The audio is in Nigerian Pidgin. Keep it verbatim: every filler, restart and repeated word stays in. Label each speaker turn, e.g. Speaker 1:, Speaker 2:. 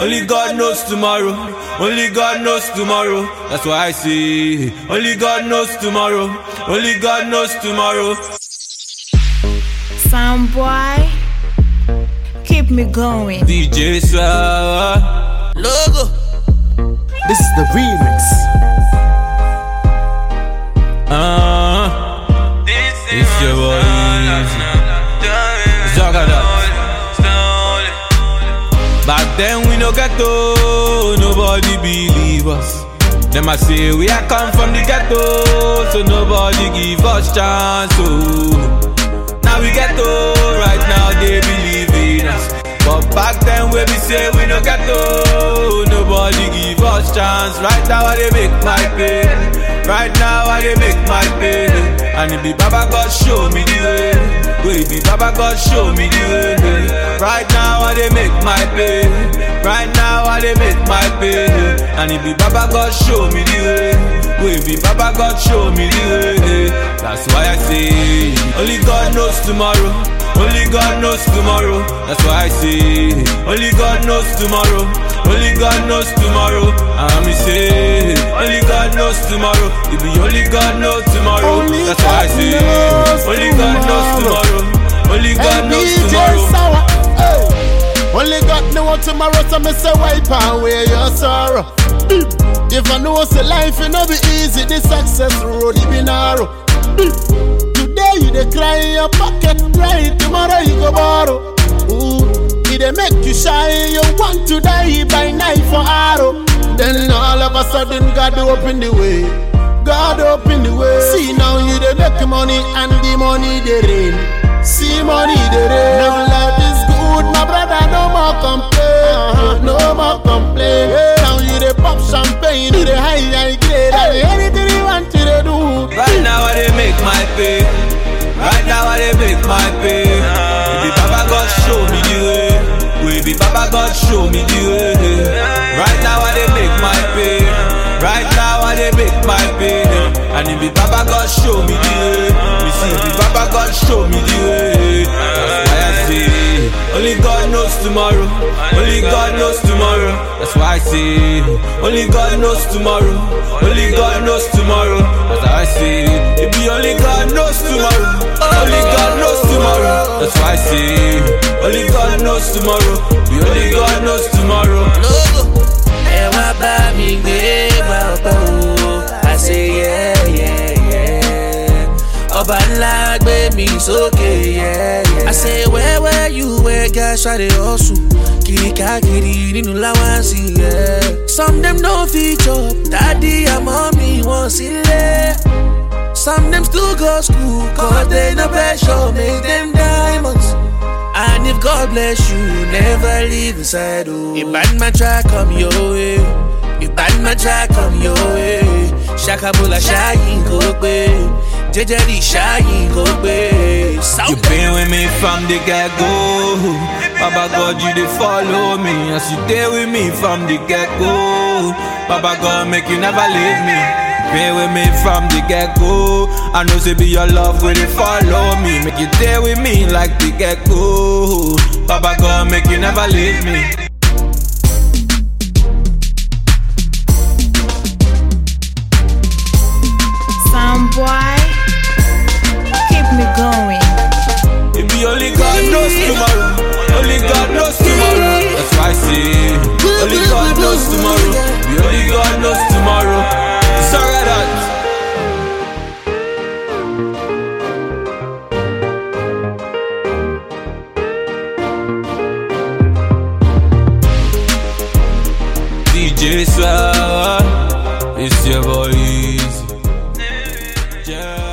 Speaker 1: Only God knows tomorrow. Only God knows tomorrow. That's why I say, only God knows tomorrow. Only God knows tomorrow.
Speaker 2: Sound boy, keep me going.
Speaker 1: D J Swag
Speaker 3: Logo.
Speaker 4: This is the remix.
Speaker 1: Uh, it's your boy Zagadat. Back then we no ghetto, nobody believe us. Them I say we are come from the ghetto, so nobody give us chance. Oh, now we ghetto, right now they believe in us. But back then we be say we no ghetto, nobody give us chance. Right now I they make my pay. Right now I they make my pay. And it be Baba God show me the way. Will be Baba God show me the way. Right now I they make my pay. Right now I they make my pay. And it be Baba God show me the way. Will be Baba God show me the way. That's why I say only God knows tomorrow. Only God knows tomorrow. That's why I say only God knows tomorrow. Only God knows tomorrow. And me say only God knows tomorrow. It be only God knows tomorrow.
Speaker 4: Only
Speaker 1: That's why I
Speaker 4: God
Speaker 1: say
Speaker 4: knows
Speaker 1: only God knows tomorrow. Only God
Speaker 4: Hey,
Speaker 1: knows
Speaker 4: D J
Speaker 1: tomorrow.
Speaker 4: Sour, hey. Only God knows tomorrow, so me say wipe away your sorrow. If I know say life it no be easy, the success road it be narrow. Today you dey cry in your pocket, right? Tomorrow you go borrow. Ooh, it dey make you shy. You want to die by knife or arrow. Then all of a sudden God open the way. God open the way. See now you dey make money and the money dey rain. See money dey rain. Now life is good, my brother. No more complain. Uh-huh. No more complain. Now you dey pop champagne, you dey high high grade. Hey. Anything you want to dey do.
Speaker 1: Right now I they make my pay. Right now I they make my pay. We be Baba God show me the way. We be Baba God show me the way. Right now I they make my pay. Right now I they make my pay. And if be Baba God show me the way. We see be Baba God show me the way. That's why I say only God knows tomorrow. Only God knows tomorrow. That's why I say only God knows tomorrow. Only God knows tomorrow. That's why I say it be only God knows tomorrow. Only God knows tomorrow. That's why I say only God knows tomorrow. Be only God knows tomorrow.
Speaker 3: Logo. Ẹ wá bá mi gbé bàbá o. I say yeah yeah yeah. Ọba ńlá gbé mi sókè yeah yeah. I say where were you where guys try to hustle? Kiri káàkiri nínú láwáǹsì yeah. Some dem no fit chop, daddy and mommy wọ́n sílẹ̀. Some them still go school, cause they no pressure, make them diamonds. And if God bless you, never leave inside, oh. If bad man try come your way, if bad man try come your way, Shakabula shine go away, Jejeri shine go away.
Speaker 1: You been with me from the get-go. Baba God, you dey follow me. As you dey with me from the get-go. Baba God, make you never leave me. Been with me from the get-go. I know say be your love will they follow me. Make you stay with me like the get-go. Baba God, make you never leave me.
Speaker 2: Sound boy, keep me going.
Speaker 1: It be only God knows tomorrow. Only God knows tomorrow. That's why I say only God knows tomorrow. Be only God knows tomorrow. Sorry that. D J Swag, it's your boy Easy. Yeah.